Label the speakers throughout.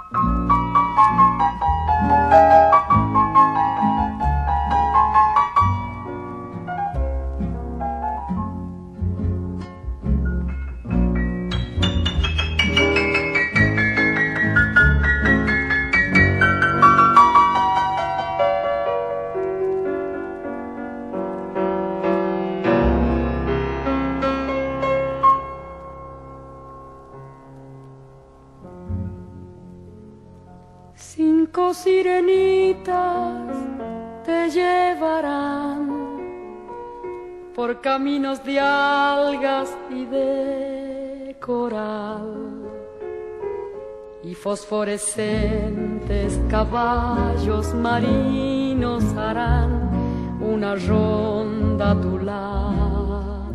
Speaker 1: Cinco sirenitas te llevarán por caminos de algas y de coral, y fosforescentes caballos marinos harán una ronda a tu lado,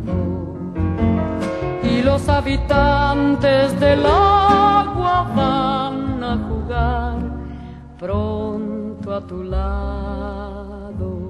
Speaker 1: y los habitantes del agua van a jugar pronto a tu lado.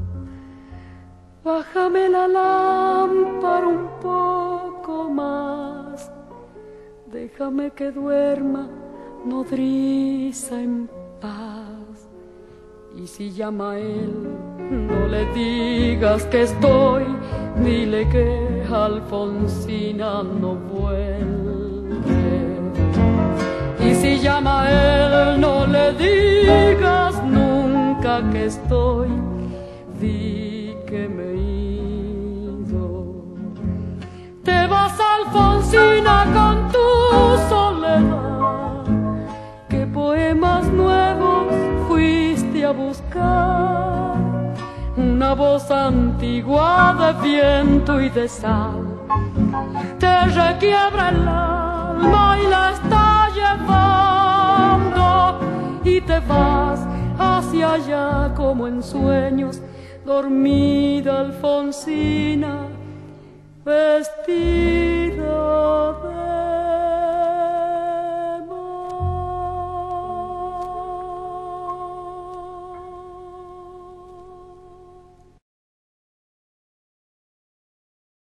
Speaker 1: Bájame la lámpara un poco más, déjame que duerma nodriza en paz. Y si llama a él, no le digas que estoy, dile que Alfonsina no vuelve. Y si llama a él, no le digas nunca que estoy, di que me he ido. Te vas, Alfonsina, con tu soledad. ¿Qué poemas nuevos fuiste a buscar? Una voz antigua de viento y de sal te requiebra el alma y la está llevando, y te vas hacia allá como en sueños, dormida Alfonsina, vestida